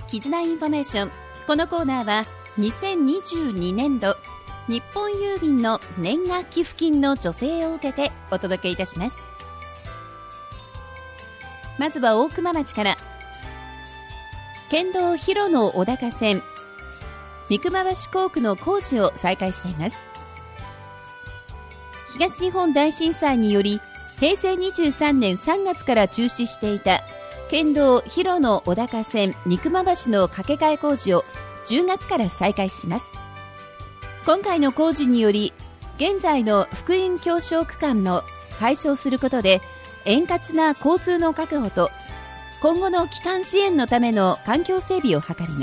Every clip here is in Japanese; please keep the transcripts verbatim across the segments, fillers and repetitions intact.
絆インフォメーション。このコーナーはにせんにじゅうにねんど日本郵便の年賀寄付金の助成を受けてお届けいたします。まずは大熊町から。県道広野小高線三熊橋工区の工事を再開しています。東日本大震災によりへいせいにじゅうさんねんさんがつから中止していた県道広野小高線三熊橋の架け替え工事をじゅうがつから再開します。今回の工事により現在の福音狭小区間の解消することで円滑な交通の確保と今後の基幹支援のための環境整備を図ります。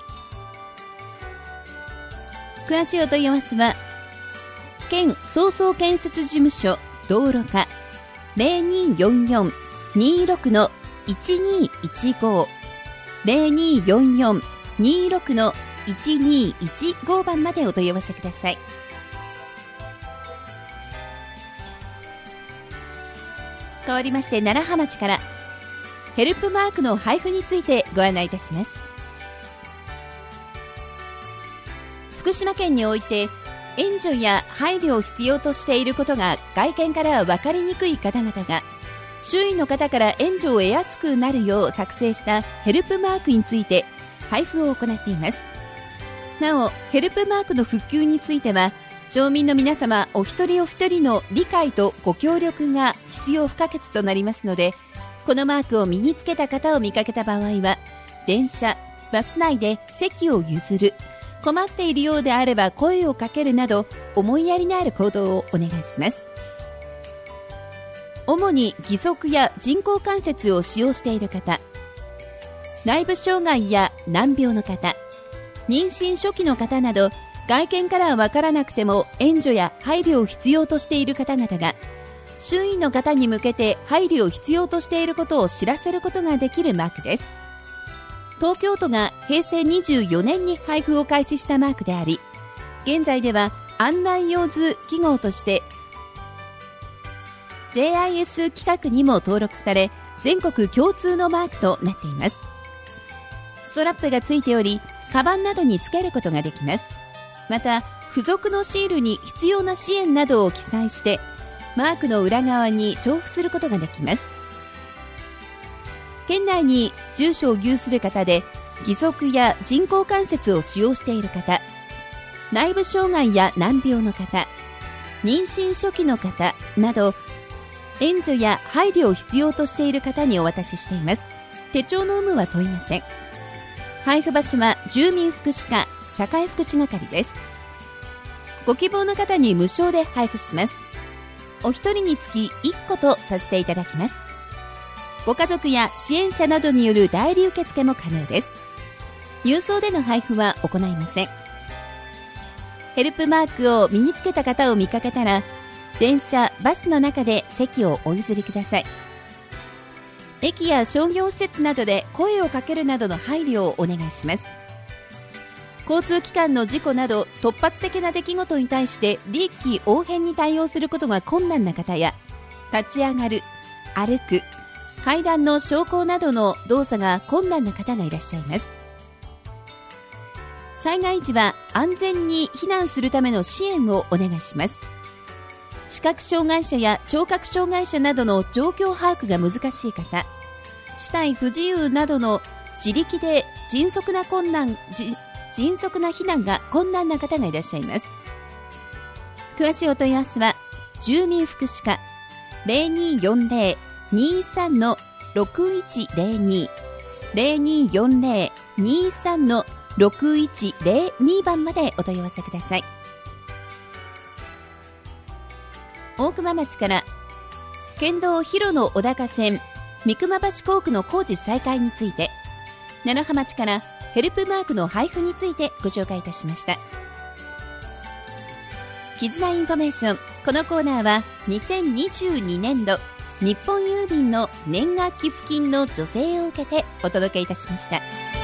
詳しいお問い合わせは県総総建設事務所道路課 ゼロにーよんよん にーろく のいちにーいちご ゼロにーよんよん にーろく のいちにーいちご番までお問い合わせください。変わりまして楢葉町からヘルプマークの配布についてご案内いたします。福島県において援助や配慮を必要としていることが外見からは分かりにくい方々が周囲の方から援助を得やすくなるよう作成したヘルプマークについて配布を行っています。なおヘルプマークの復旧については町民の皆様お一人お一人の理解とご協力が必要不可欠となりますので、このマークを身につけた方を見かけた場合は電車、バス内で席を譲る、困っているようであれば声をかけるなど思いやりのある行動をお願いします。主に義足や人工関節を使用している方、内部障害や難病の方、妊娠初期の方など外見からは分からなくても援助や配慮を必要としている方々が周囲の方に向けて配慮を必要としていることを知らせることができるマークです。東京都がへいせいにじゅうよねんに配布を開始したマークであり、現在では案内用図記号として ジェイアイエス 規格にも登録され全国共通のマークとなっています。ストラップがついておりカバンなどにつけることができます。また付属のシールに必要な支援などを記載してマークの裏側に重複することができます。県内に住所を有する方で義足や人工関節を使用している方、内部障害や難病の方、妊娠初期の方など援助や配慮を必要としている方にお渡ししています。手帳の有無は問いません。配布場所は住民福祉課社会福祉係です。ご希望の方に無償で配布します。お一人につきいっことさせていただきます。ご家族や支援者などによる代理受付も可能です。郵送での配布は行いません。ヘルプマークを身につけた方を見かけたら電車、バスの中で席をお譲りください。駅や商業施設などで声をかけるなどの配慮をお願いします。交通機関の事故など突発的な出来事に対して臨機応変に対応することが困難な方や立ち上がる、歩く、階段の昇降などの動作が困難な方がいらっしゃいます。災害時は安全に避難するための支援をお願いします。視覚障害者や聴覚障害者などの状況把握が難しい方、肢体不自由などの自力で迅速な困難迅速な避難が困難な方がいらっしゃいます。詳しいお問い合わせは住民福祉課 ゼロにーよんゼロ にーさん のろくいちゼロに ゼロにーよんゼロ にーさん のろくいちゼロに番までお問い合わせください。大熊町から県道広野小高線三熊橋工区の工事再開について、楢葉町からヘルプマークの配布についてご紹介いたしました。絆インフォメーション。このコーナーはにせんにじゅうにねんど日本郵便の年賀寄付金の助成を受けてお届けいたしました。